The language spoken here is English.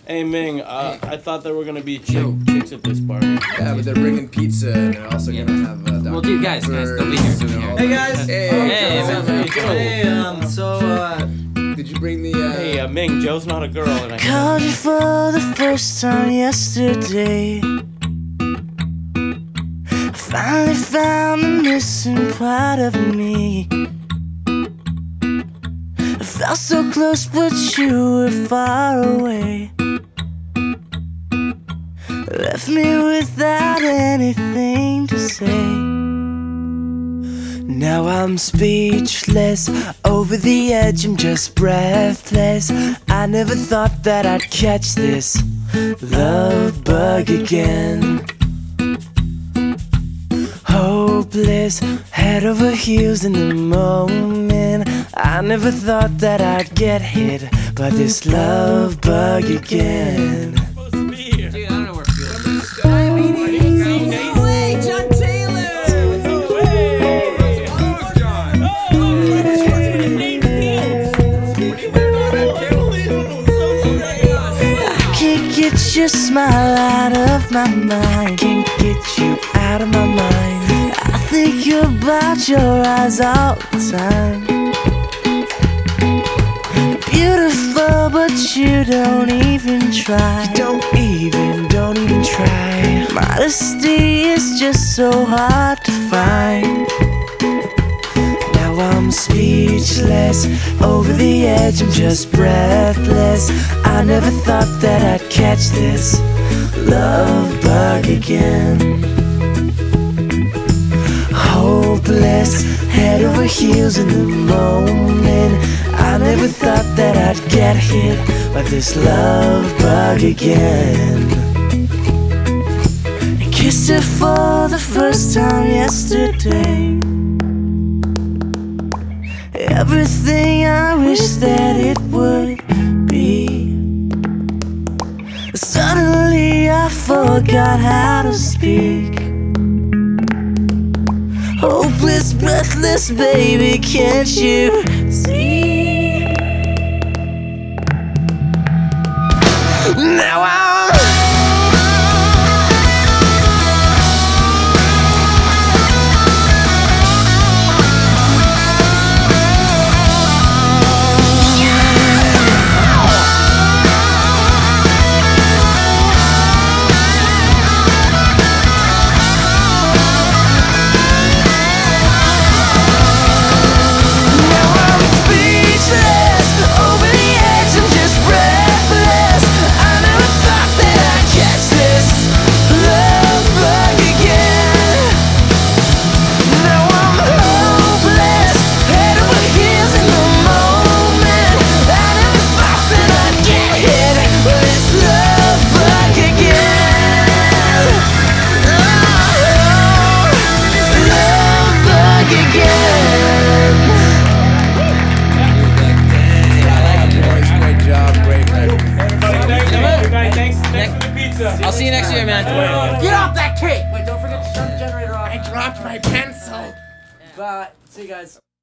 Hey Ming, I thought there were gonna be chicks at this party. Yeah, but they're bringing pizza and they're also gonna have Dr. Well, dude, guys, they'll be here. Hey guys. Hey, Did you bring the? Hey, Ming, Joe's not a girl, and I called you for the first time yesterday. I finally found the missing part of me. I felt so close, but you were far away. Left me without anything to say. Now I'm speechless, over the edge, I'm just breathless. I never thought that I'd catch this love bug again. Hopeless, head over heels in the moment. I never thought that I'd get hit by this love bug again. Dude, I don't know where Field is. John Taylor! I can't get your smile out of my mind. Can't get you out of my mind. I think about your eyes all the time. Beautiful, but you don't even try. You don't even try. Modesty is just so hard to find. Now I'm speechless, over the edge, I'm just breathless. I never thought that I'd catch this love bug again. Hopeless, head over heels in the moment. I never thought that I'd get hit by this love bug again. I kissed her for the first time yesterday. Everything I wish that it would be. Suddenly I forgot how to speak. Hopeless, breathless, baby, can't you see? Now I'll see you next year, man. Get off that cake! Wait, don't forget to turn the generator off. I dropped my pencil. Bye. See you guys.